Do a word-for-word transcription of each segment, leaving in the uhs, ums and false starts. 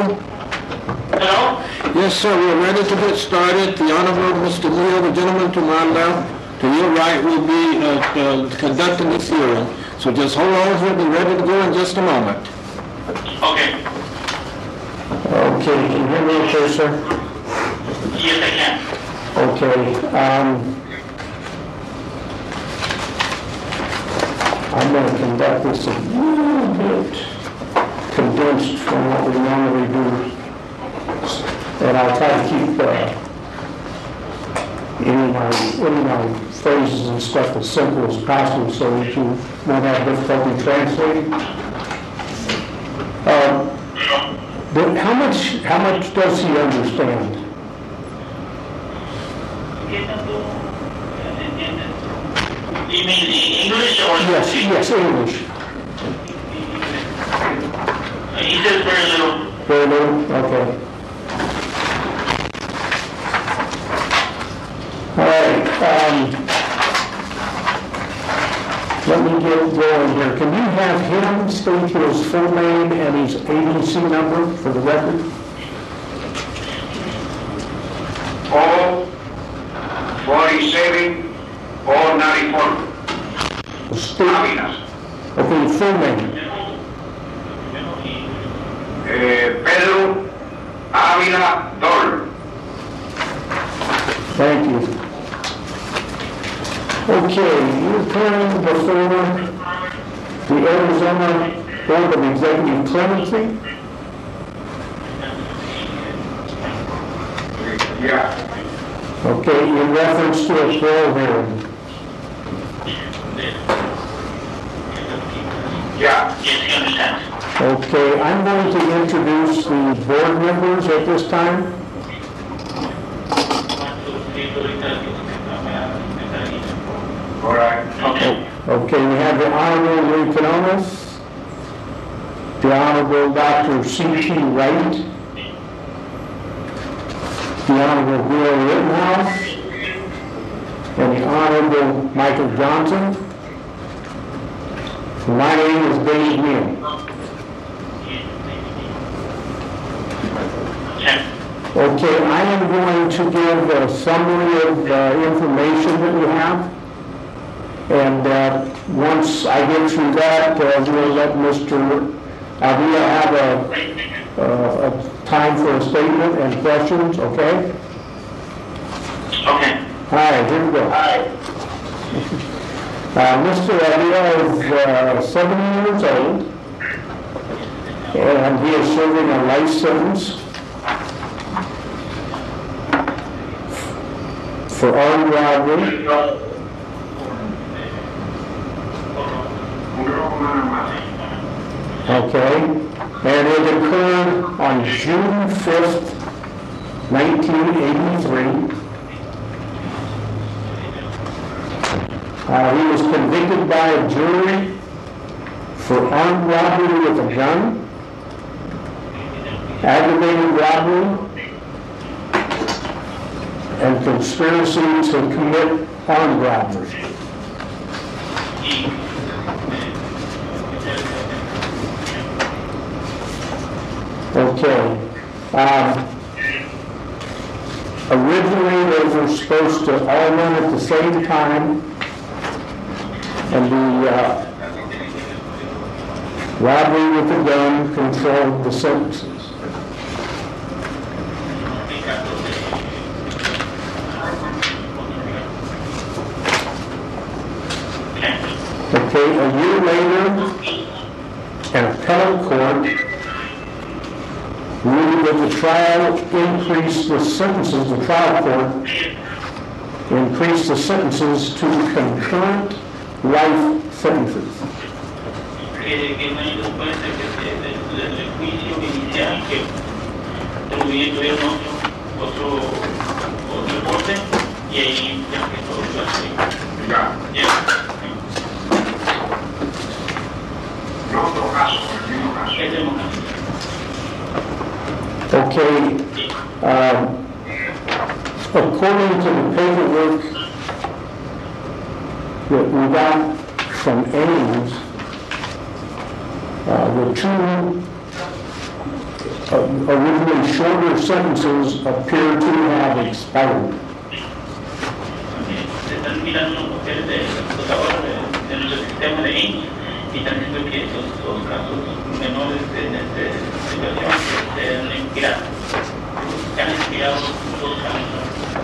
Hello? Hello? Yes, sir, we're ready to get started. The Honorable Mister Neal, the gentleman to my left, to your right, will be uh, uh, conducting this hearing. So just hold on, we'll be ready to go in just a moment. Okay. Okay, can you hear me okay, sir? Yes, I can. Okay, um, I'm going to conduct this a little bit condensed from what we normally do. And I'll try to keep uh, any of my, any of my phrases and stuff as simple as possible so that you won't have difficulty translating. Um, but how much, how much does he understand? You mean English or? Yes, yes, English. He says very little. Very little? Okay. All right. Um, let me get going here. Can you have him state his full name and his A B C number for the record? O forty-seven O ninety-four. State, Ávilas. okay, full name. Eh, Pedro Ávila Dol. Thank you. Okay, you're appearing before the Arizona Board of Executive Clemency. Yeah. Okay, in reference to a parole hearing. Yeah. Yes, he understands. Okay, I'm going to introduce the board members at this time. All right. Okay. Okay, we have the Honorable Ray Canones, the Honorable Doctor C T Wright, the Honorable Bill Rittenhouse, and the Honorable Michael Johnson. My name is Dave Neal. Okay, I am going to give a summary of uh, information that we have. And uh, once I get through that, uh, we'll let Mister Avila have a, uh, a time for a statement and questions, okay? Okay. All right, here we go. Alright. Uh, Mister Avila is uh, seventy years old, and he is serving a life sentence for armed robbery. Okay, and it occurred on June fifth, nineteen eighty-three. Uh, he was convicted by a jury for armed robbery with a gun, aggravated robbery, and conspiracy to commit armed robbery. Okay. Um, originally, they were supposed to all run at the same time, and the uh, robbery with the gun controlled the sentences. Okay, a year later, an appellate court ruled that the trial increased the sentences, the trial court increased the sentences to concurrent life sentences. Okay, um, according to the paperwork that we got from Ames, uh, the two uh, originally shorter sentences appear to have expired. Se están mirando los papeles de los computadores de, de nuestro sistema de I N S y están diciendo que los, los casos menores de, de, de situación que se han expirado. Se han expirado los casos.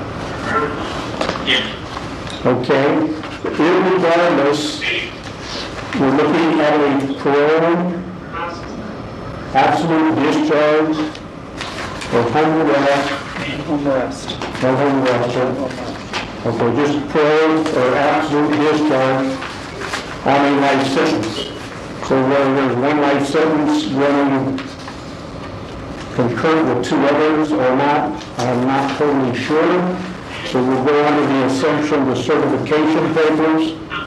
Yes. Okay? Irregardless, we're looking at a parole, absolute discharge, or home arrest. Home arrest. No home arrest, sir. Okay, just parole or absolute discharge on a life sentence. So whether there's one life sentence running concurrent with two others or not, I'm not totally sure. So we'll go under the assumption the certification papers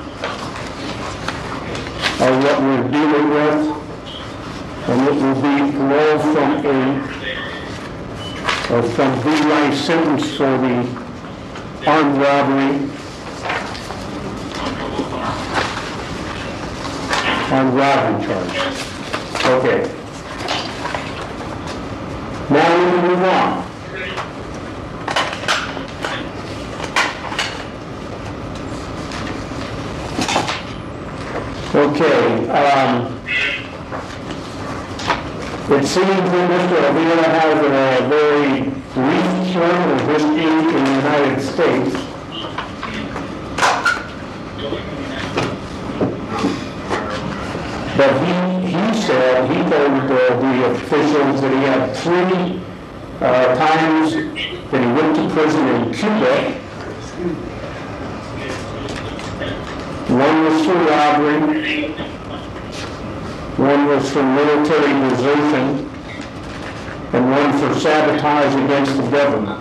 are what we're dealing with, and it will be parole from a, or from the life sentence for the armed robbery, armed robbery charge. Okay. Now we can move on. Okay, um, it seems that Mister Avila has a very brief term of history in the United States. But he, he said, he told uh, the officials that he had three uh, times that he went to prison in Cuba. One was for robbery, one was for military desertion, and one for sabotage against the government.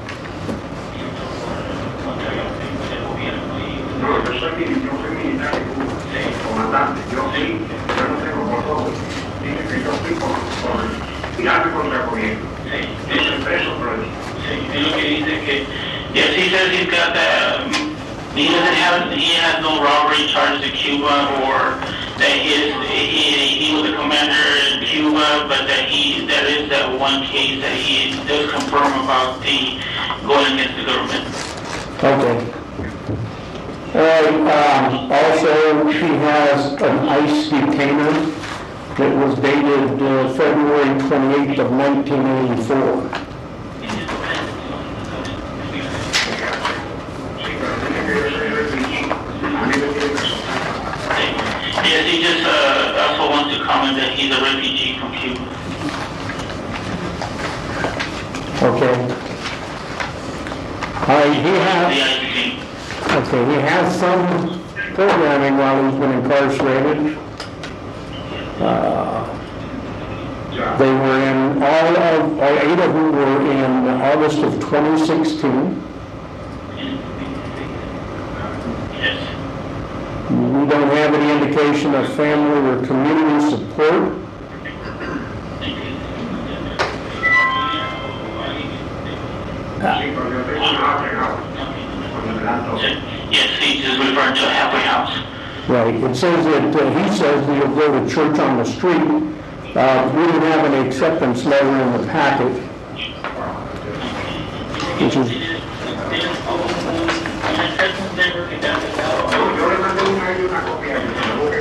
No, yo soy militar, yo soy militar, comandante, yo sí, yo no tengo por todo. Dice que yo fui por, por tirarme contra el gobierno. Sí, Yo soy preso por eso. sí, es lo que dice que, yes, he says he's got that, um, he doesn't have, he has no robbery charge to Cuba, or that his, he, he was a commander in Cuba, but that he, that is that one case that he does confirm about the going against the government. Okay. All right, um, also, he has an ICE detainer that was dated uh, February twenty-eighth of nineteen eighty-four. Yes, he just uh, also wants to comment that he's a refugee from Cuba. Okay. All right, he The has, I C C. okay, he has some programming while he's been incarcerated. Uh, They were in, all of, all eight of them were in August of twenty sixteen. Yes. We don't have any indication of family or community support. Sí, pero yo tengo una otra house con el alto. Yes, he's just referring to a halfway house. Right, it says that, uh, he says that he'll go to church on the street. Uh, we didn't have an acceptance letter in the packet, which is, Yo, yo le mandé una y una copia de la boca.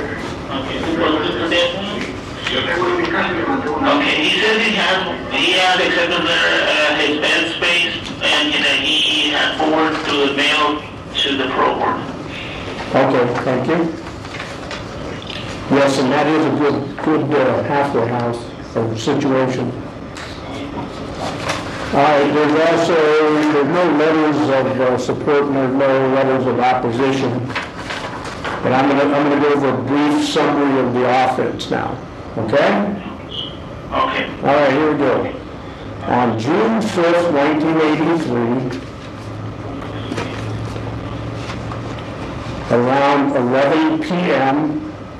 Yo tengo en mi casa y le mandé una. Okay, he says he has, he has acceptance letter at his bed space, and that he had forwarded through the mail to the parole board. okay, thank you. Yes, and that is a good, good uh, halfway house or situation. All right, there's also, there's no letters of uh, support and there's no letters of opposition. But I'm gonna, I'm gonna go over a brief summary of the offense now, okay? Okay. All right, here we go. On June fifth, nineteen eighty-three, around eleven p m,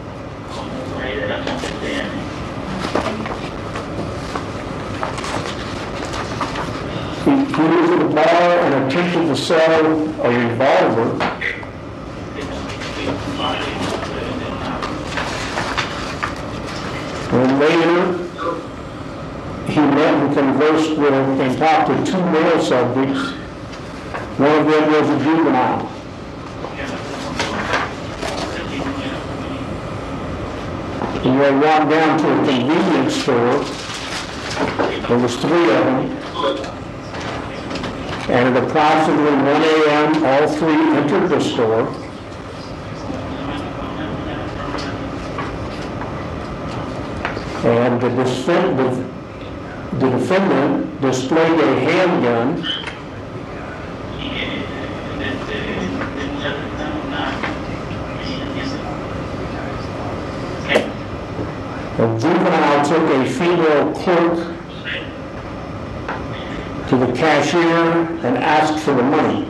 he, he was at a bar and attempted to sell a revolver. And later, he met and conversed with and talked to two male subjects. One of them was a juvenile. He had walked down to a convenience store. There was three of them. And at approximately one a m, all three entered the store. And the defendant, the defendant displayed a handgun. A juvenile took a female clerk to the cashier and asked for the money.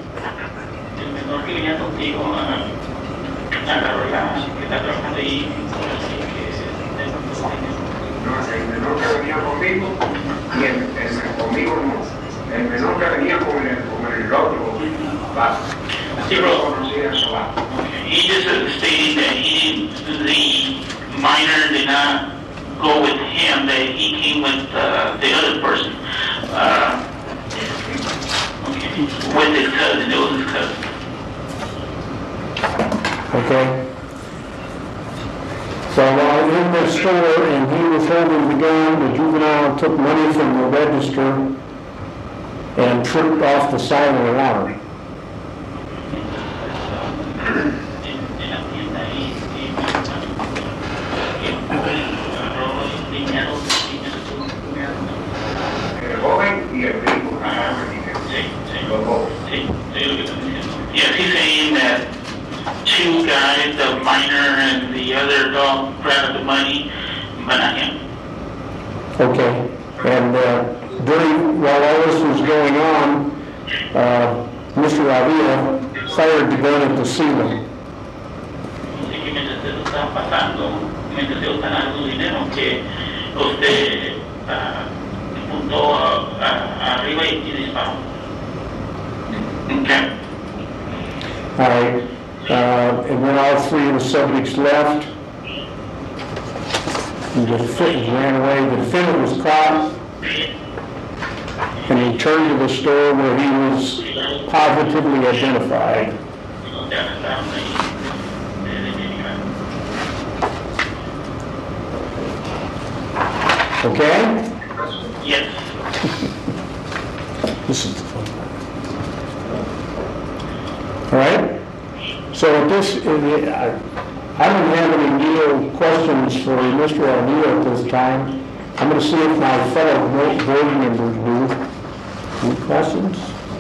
No, el menor que venía conmigo y el, el conmigo no. El menor que venía con el, con el otro vaso. Sí, Yo bro. no conocía ese vaso. He just uh, stated that he didn't, the minor did not go with him, that he came with uh, the other person. Uh, okay. With his cousin, it was his cousin. Okay? So while in the store and he was holding the gun, the juvenile took money from the register and tripped off the silent alarm. El joven y el primo. Los dos. Yes, he's saying that two guys, the minor and the other dog, grabbed the money, but not him. Okay? And uh, during, while all this was going on, uh, Mister Avila fired the gun at the ceiling. Así que mientras eso estaba pasando, mientras ellos están dando su dinero, que usted ah, apuntó a- a- arriba y, y disparó. Okay. All right. Uh, and when all three of the subjects left, the defendant ran away. The defendant was caught, and he returned to the store where he was positively identified. Okay? Yes. This is the fun part. All right? So at this, I I don't have any real questions for Mister O'Neill at this time. I'm going to see if my fellow bo- board members do. Any questions?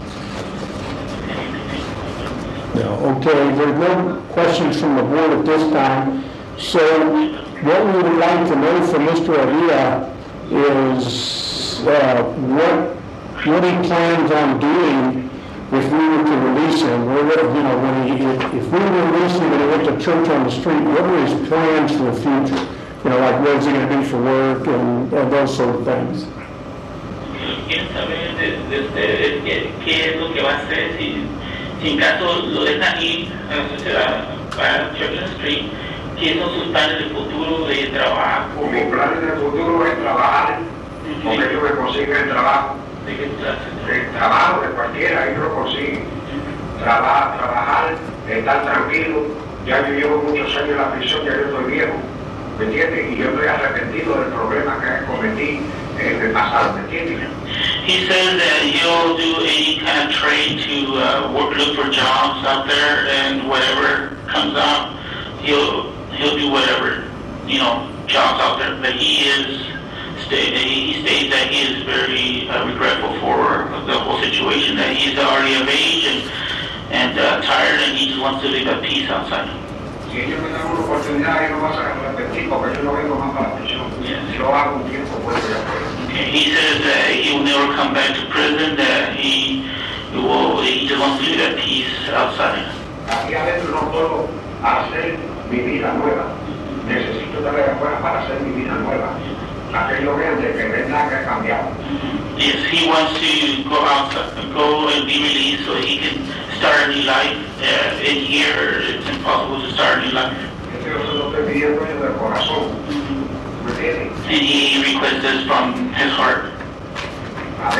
No. Okay, there's no questions from the board at this time. So what we would like to know from Mister Avila is uh, what what he plans on doing if we were to release him. Or what, you know, when he, if, if we were to release him and he went to church on the street, what are his plans for the future? You know, like what is he going to do for work and, and those sort of things. Quieren saber de, de ustedes qué, qué es lo que va a hacer si, si en caso lo dejan ir a la sociedad para Church on the Street, qué son sus planes de futuro, de trabajo, Mi plan en el futuro es trabajar, porque ellos me consiguen el trabajo. de qué clase. El trabajo de cualquiera, ellos lo consiguen. Trabajar, trabajar, estar tranquilo. Ya yo llevo muchos años en la prisión, ya yo estoy viejo, ¿me entiendes? Y yo estoy arrepentido del problema que cometí en el pasado, ¿me entiendes? He says that he'll do any kind of trade to uh, work, look for jobs out there, and whatever comes out, he'll he'll do whatever, you know, jobs out there. But he is sta- he states that he is very uh, regretful for the whole situation. That he's already of age and and uh, tired, and he just wants to live at peace outside. Si ellos me dan una oportunidad, yo no voy a arrepentir porque yo no vengo más para la prisión. Yes. Yo hago un tiempo bueno ya afuera. Okay. He says that he will never come back to prison. That he will he just wants to live at peace outside. Aquí adentro no puedo hacer mi vida nueva. Necesito estar allá afuera para hacer mi vida nueva. Aquello vean de que verdad que ha cambiado. Yes, he wants to go out, go and be released so he can start a new life. Uh, in here, it's impossible to start a new life. Esto yo se lo estoy pidiendo yo del corazón. ¿Me entiendes? And he requests this from his heart.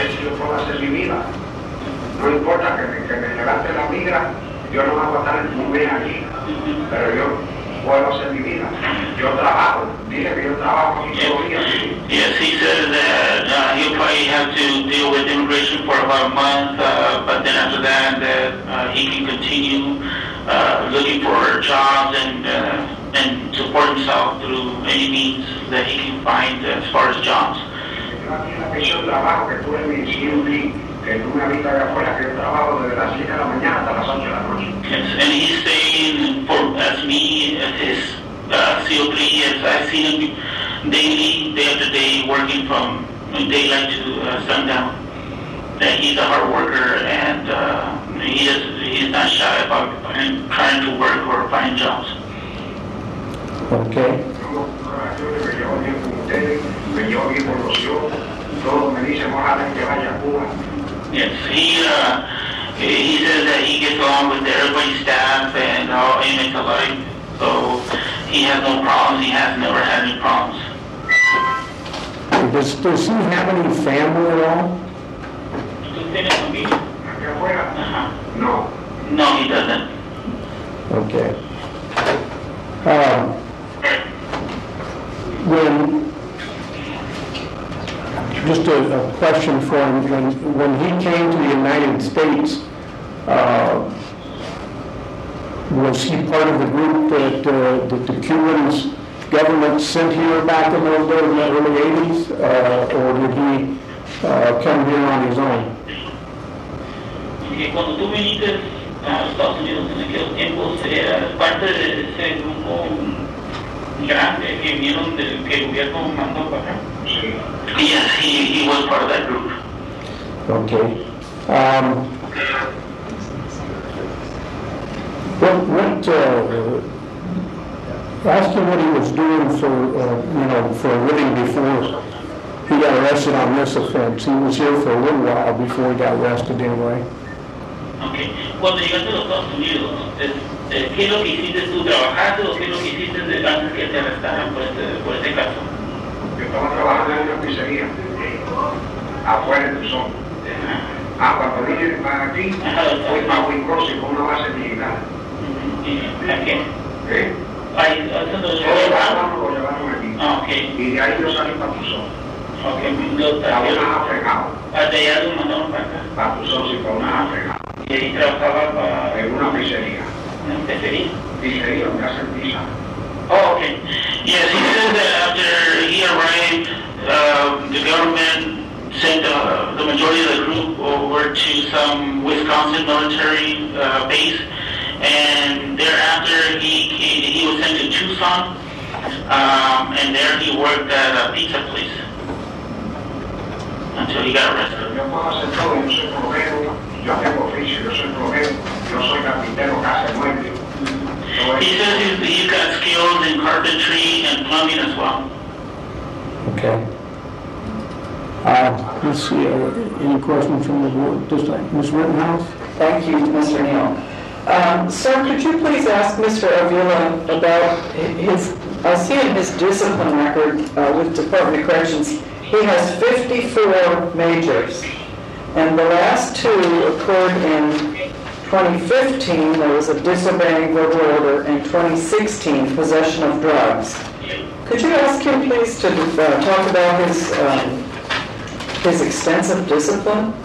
ver si yo puedo hacer mi vida. No importa que me, que me levante la migra, yo no voy a estar un mes allí, pero yo puedo hacer mi vida. Yo trabajo, dile que yo trabajo aquí todos los días. Yes, he says that uh, he'll probably have to deal with immigration for about a month, uh, but then after that, that uh, he can continue uh, looking for jobs and uh, and support himself through any means that he can find as far as jobs. Yo aquí en la pensión trabajo, que tú eres mi C U T, que tú me habitas allá afuera, que yo trabajo desde las siete de la mañana hasta las ocho de la noche. Yes, and he's saying, for as me, as his uh, C O three, as I've seen him daily, day after day, working from daylight to uh, sundown. That he's a hard worker, and uh, he is, he's not shy about trying to work or find jobs. Okay. Yo, yo me llevo bien con ustedes, me llevo bien con los hijos, todos me dicen, ojalá que vaya a Cuba. Yes, he uh, he says that he gets along with everybody's staff and all inmates alike, so he has no problems. He has never had any problems. Does, does he have any family at all? ¿Aquí afuera? Uh-huh. No. No, he doesn't. Okay. Um, when, just a, a question for him, when, when he came to the United States, uh, was he part of the group that, uh, that the Cubans government sent here back in those days, in the early eighties, uh, or did he uh, come here on his own? Que cuando tú viniste a Estados Unidos en aquellos tiempos, eras parte de ese grupo grande que vinieron del que el gobierno mandó para acá. Sí. Yes, he, he was part of that group. Okay. Um, what, what, uh, ask him what he was doing for, uh, you know, for a living before he got arrested on this offense. He was here for a little while before he got arrested anyway. Okay. Cuando llegaste a los Estados Unidos, este, ¿qué es lo que hiciste tú? ¿Trabajaste o qué es lo que hiciste de- antes que te arrestaran por este, por este caso? Yo estaba trabajando en una pizzería, afuera en Tucson. Ah, cuando vine para aquí, fui para Wisconsin con una base militar. ¿Y a qué? ¿Eh? Ahí, ¿eso lo Todo llevaron? lo llevaron aquí. Ah, ok. Y de ahí yo salí para Tucson. Ok, lo Para unas trajeron. afregadas. Ah, de allá lo mandaron para acá. Para Tucson, sí, para unas afregadas. Y ahí trabajaba para En una pizzería. una pizzería. Pizzería donde hacen pizza. Oh, okay. Yes, he says that after he arrived, uh, the government sent uh, the majority of the group over to some Wisconsin military uh, base, and thereafter he he, he was sent to Tucson, um, and there he worked at a pizza place until he got arrested. Yo puedo hacer todo, yo soy plomero, yo tengo oficio, yo soy plomero, yo soy carpintero, casa mueble. Todo He eso. says he's, he's got skills in carpentry and plumbing as well. Okay. Uh, let's see, uh, any questions from the board? Just like Miz Rittenhouse? Thank you, Mister Neal. Um, Sir, could you please ask Mister Avila about his, I see in his discipline record uh, with Department of Corrections, he has fifty-four majors. And the last two occurred in twenty fifteen, there was a disobeying verbal order, and twenty sixteen, possession of drugs. Could you ask him please to uh, talk about his, um, his extensive discipline?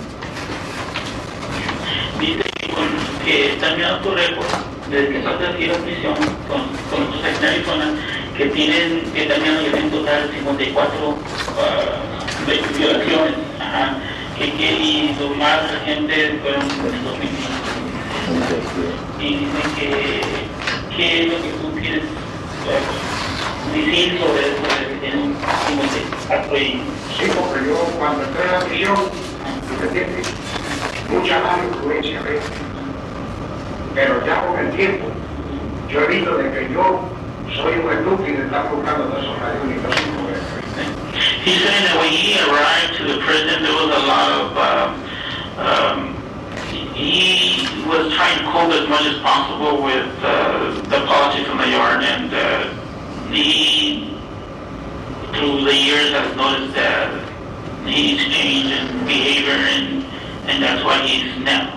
Dice que, con, que está mirando tu récord desde que saliste aquí de la prisión con, con otros secretarios que tienen, que también le tienen total cincuenta y cuatro uh, violaciones, ajá, que, que, y lo más reciente fueron en el dos mil quince. Y dicen que, ¿qué es lo que tú quieres uh, decir sobre eso, de que tienen cincuenta y cuatro y... Sí, porque yo cuando entré en la prisión, ¿me entiendes? Mucha mala influencia, ¿ves? Pero ya con el tiempo, yo he visto de que yo soy un estúpido y estar buscando todos esos radios y todos esos poderes. He's saying that when he arrived to the prison, there was a lot of, um, um, he was trying to cope as much as possible with uh, the politics in the yard, and uh, he, through the years, has noticed that he needs to change in behavior and that's why he's now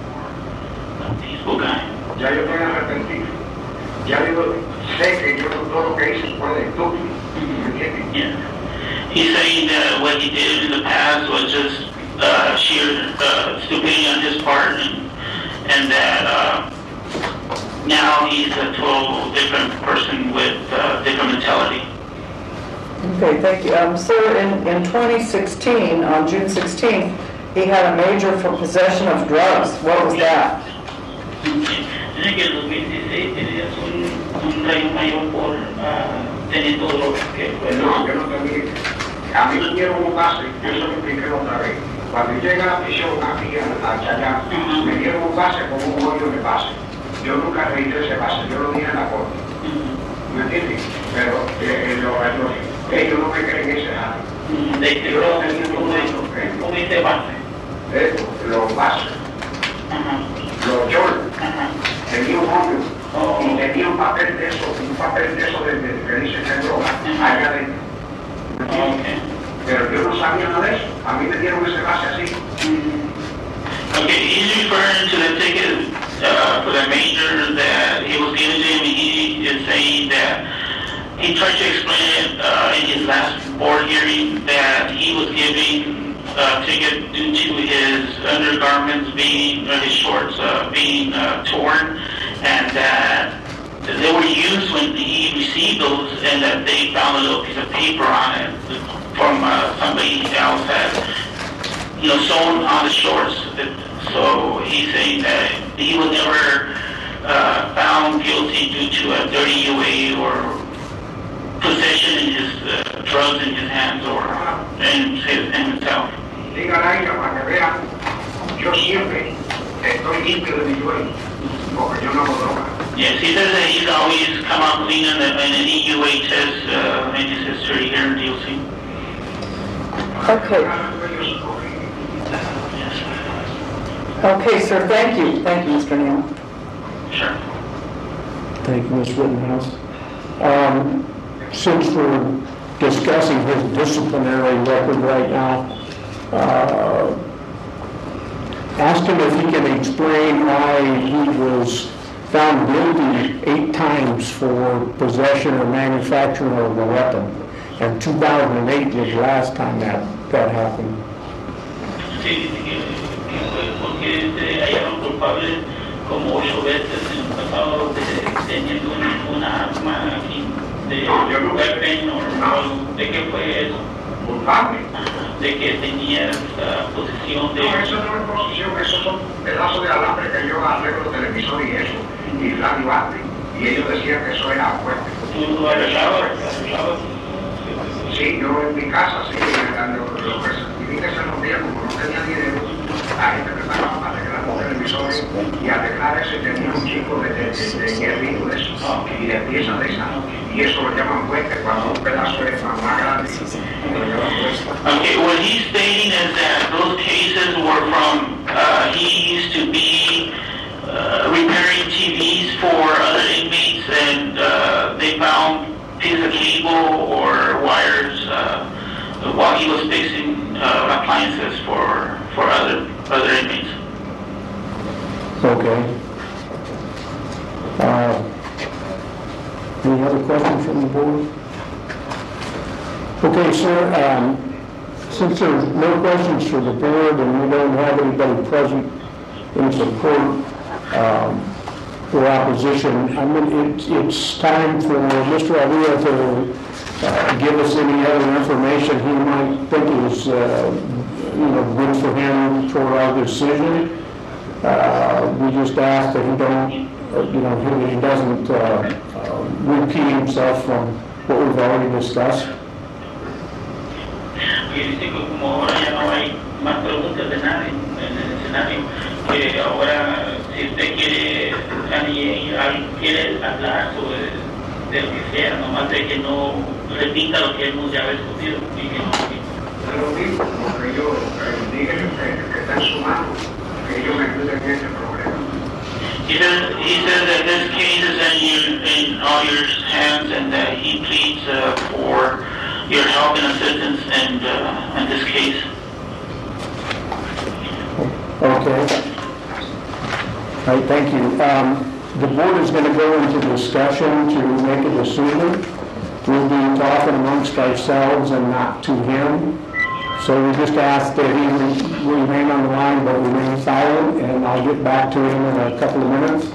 a peaceful guy. Ya yo estoy arrepentido. Ya digo, sé que yo todo lo que hice fue de estúpido. ¿Me entiendes? Yeah. He's saying that what he did in the past was just uh, sheer uh, stupidity on his part, and, and that uh, now he's a total different person with uh, different mentality. Okay, thank you. Um, sir, in, in twenty sixteen, on June sixteenth, he had a major for possession of drugs. What was that? Dice que en dos mil dieciséis tenías un, un rayo mayor por uh, teniendo drogas que fue. No, yo no tenía. A mí me dieron un base, yo se lo expliqué otra vez. Cuando yo llegué a la prisión aquí a Chayán, Uh-huh. me dieron un base con un hoyo de base. Yo nunca registré ese base, yo lo dije en la corte. ¿Me entiendes? Pero eh, lo, lo, ellos no me creen ese nada. De que yo tenía un dice base. Esto, los bases, Ajá. los Jordan, Ajá. tenía un hoyo Oh. y tenía un papel de eso, un papel de eso de, de, que dice que es droga, allá adentro. ¿Me entiendes? Okay. Pero yo no sabía nada de eso. A mí me dieron ese base así. Okay, he's referring to the ticket uh, for the major that he was given to him. He is saying that he tried to explain uh, in his last board hearing that he was giving a ticket due to his undergarments being, or his shorts uh, being uh, torn, and that they were used when he received those, and that they found a little piece of paper on it from uh, somebody else that, you know, sewn on the shorts. So he's saying that he was never uh, found guilty due to a dirty U A or possession in his uh, drugs in his hands or in his in himself. Dígale a ella para que vean, yo siempre estoy limpio de mi dueño, porque yo no hago droga. Yes, he says that he's always come out clean in, the, in an E U A test uh, in his history here in D O C. Okay. Yes. Okay, sir, thank you. Thank you, Mister Neal. Sure. Thank you, Miz Rittenhouse. Um, Since we're discussing his disciplinary record right now, uh, ask him if he can explain why he was found guilty eight times for possession or manufacturing of a weapon. And two thousand eight was the last time that, that happened. Sí, dice que, que fue porque se hallaron culpables como ocho veces en el pasado de teniendo una arma de No, yo no. weapon o No. de qué fue eso, Culpable. de que tenías uh, posesión de... No, eso no es posición, esos son pedazos de alambre que yo arreglo televisor y eso, y radio arte. Y ellos decían que eso era fuerte. ¿Tú lo arreglabas? ¿Arreglabas? Sí, yo en mi casa sí, lo, lo recibí que se los días, como no tenía dinero, la gente me pagaba para arreglar los televisores y arreglar eso, y tenía un chico de, de, de, de hierro de eso, y de pieza de esa, y eso lo llaman fuerte, cuando un pedazo es más, más grande, lo llaman fuerte. Okay, what he's stating is that those cases were from, uh, he used to be uh, repairing T Vs for other inmates, and uh, they found piece of cable or wires uh, while he was fixing uh, appliances for for other other inmates. Okay. Uh, Any other questions from the board? Okay, sir, um, since there's no questions for the board and we don't have anybody present in support um, for opposition, I mean, it's, it's time for Mister Avila to uh, give us any other information he might think is, uh, you know, good for him for our decision. Uh, we just ask that he don't, uh, you know, he, he doesn't uh, uh, repeat himself from what we've already discussed. Y dice que como ahora ya no hay más preguntas de nadie en el escenario, que ahora si usted quiere, alguien, alguien quiere hablar sobre de lo que sea, nomás de que no repita lo que hemos ya discutido y que no repita. Es lo mismo, porque yo eh, dije que, que está en su mano, que ellos me ayuden en este problema. He says, he says that this case is in, your, in all your hands and that he pleads uh, for your help and assistance in, uh, in this case. Okay. All right, thank you. Um, The board is going to go into discussion to make a decision. We'll be talking amongst ourselves and not to him. So we just ask that he re- remain on the line but remain silent, and I'll get back to him in a couple of minutes.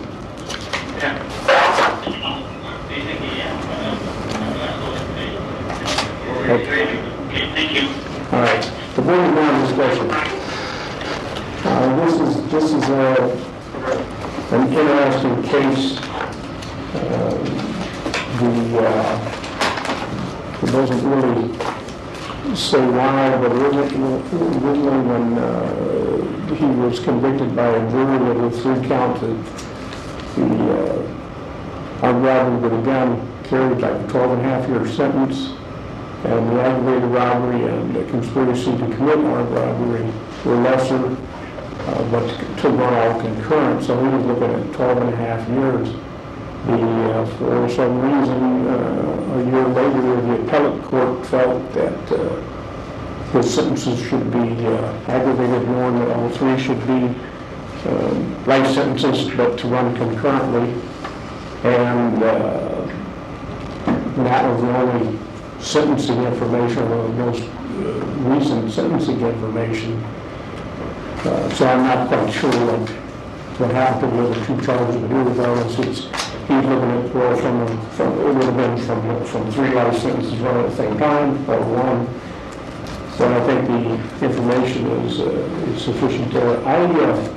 Okay, thank you. All right, the board is going to discussion. Uh, This is, this is a, an interesting case. Uh, The, uh, it doesn't really say why, but originally originally when uh, he was convicted by a jury of the three counts of the uh, armed robbery with a gun, carried like a twelve and a half year sentence, and the aggravated robbery and the conspiracy to commit armed robbery were lesser, uh, but to run all concurrent, so he was looking at twelve and a half years. The, uh, for some reason, uh, a year later, the appellate court felt that uh, his sentences should be uh, aggravated, knowing that all three should be uh, life sentences, but to run concurrently. And uh, that was the only sentencing information, or the most uh, recent sentencing information. Uh, so I'm not quite sure what, what happened with the two charges of here, regardless. It's, he's looking at, well, from, from, it would have been from, from three life sentences run at the same time, or one. So I think the information is, uh, is sufficient there. I, uh,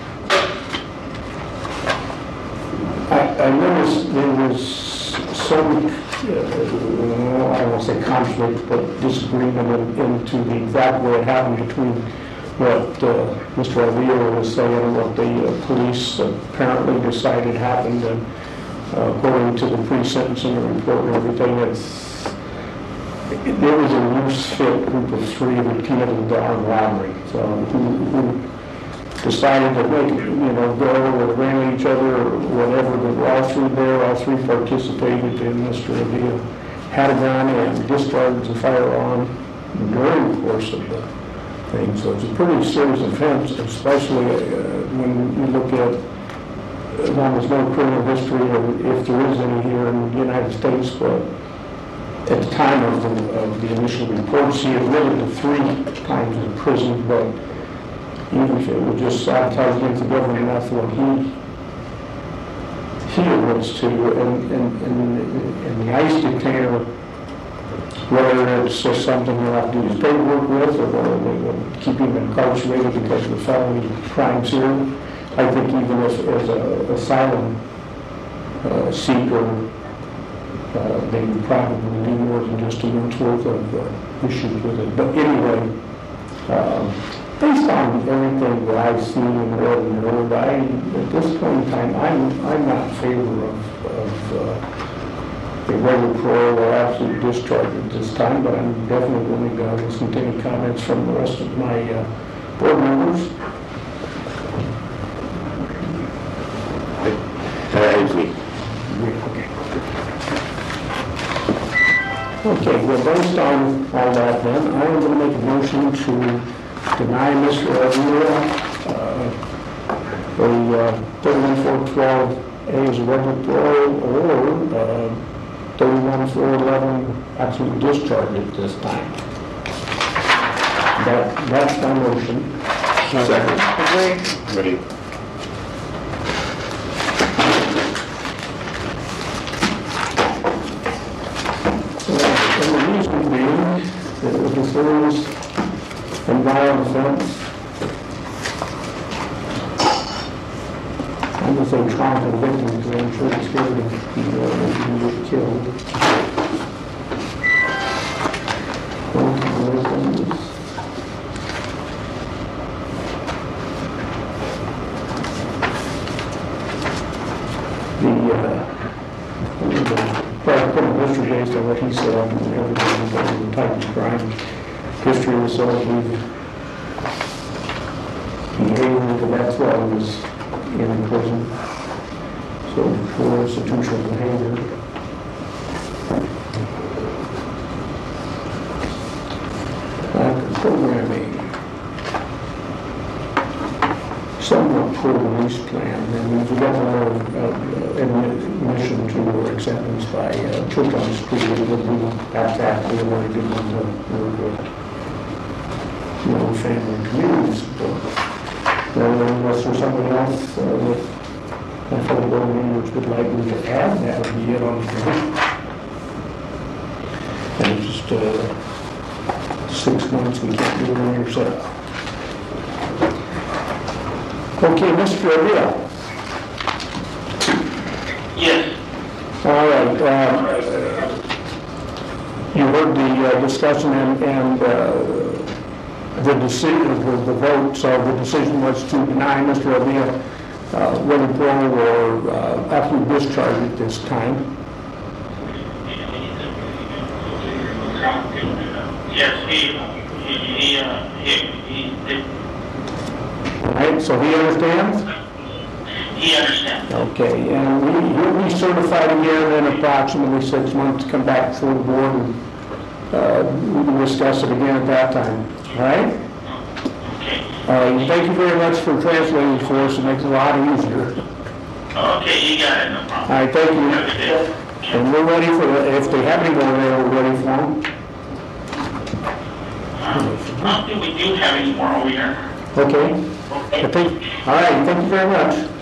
I, I noticed there was some, uh, I won't say conflict, but disagreement in, into the exact way it happened between what uh, Mister Avila was saying and what the uh, police apparently decided happened. And uh, according to the pre-sentencing report and everything, it's, it, there was a loose fit group of three that committed the armed robbery. So who, who decided to make it, you know, go or ran each other or whatever, but all three there, all three participated, and Mister Avila had a gun and discharged the firearm during the course of the thing. So it's a pretty serious offense, especially uh, when you look at as long as no criminal history, or if there is any here in the United States, but at the time of the, of the initial reports, he admitted to three times in prison, but even if it was just sabotage against the government, that's what he he admits to. And, and, and, and the ICE detainer, whether it's just something you'll have to do his paperwork with, or whether they will keep him incarcerated because of the felony crimes here. I think even if as an asylum uh, seeker, uh, they would probably do more than just a month's worth of uh, issues with it. But anyway, um, based on everything that I've seen and read and heard, I, at this point in time, I'm, I'm not in favor of, of uh, a regular parole or absolute discharge at this time, but I'm definitely willing to listen to any comments from the rest of my uh, board members. I agree. Okay. Okay, well, based on all that then, I am going to make a motion to deny Mister Avila uh, a uh, thirty-one four twelve A as a regular parole, or uh, thirty-one four eleven absolute discharge at this time. That, that's my motion. Second. Agree. Ready. And the reason being that it was a serious and violent offense. I'm going to say trauma to the victim because I'm sure it's scared of you know, making you get killed. The uh, prior criminal history based on what he said and everything, the type of crime history was so he behaved, and that's why he was in prison. So for institutional behavior. Lack of programming. somewhat pro-release plan, and we got more uh, admission to or acceptance by uh, Church on the Street. It would be exactly a very good one to work with, you know, family and communities. But, uh, unless there's something else uh, that my fellow board members would like me to add, that would be it on the committee. And it's just uh, six months we can't do it on yourself. Okay, Mister Avila. Yes. All right. Uh, you heard the uh, discussion and, and uh, the decision, the, the vote. So the decision was to deny Mister Avila uh, whether parole or uh, absolute discharge at this time. Yes, he, he, he, uh, he, he did. All right. So he understands. He understands. Okay, and we, he'll be certified again in approximately six months to come back before the board and uh, we can discuss it again at that time. All right? Okay. Uh, thank you very much for translating for us. It makes it a lot easier. Okay, you got it, no All problem. right, thank you. Have a good day. And we're ready for, the- if they have any more, there, we're ready for them. I don't think we do have any more over here. Okay? I think, all right, thank you very much.